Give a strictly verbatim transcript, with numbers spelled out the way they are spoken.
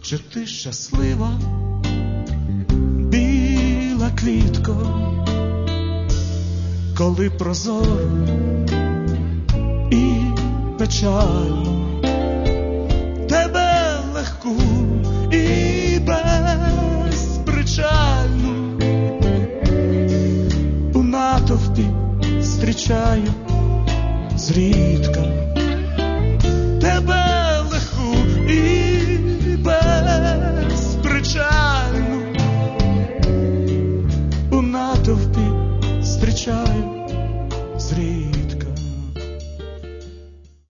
Чи ти щаслива, біла квітко, коли прозоро і печально, тебе легку і безпричальну у натовпі зустрічаю зрідка, тебе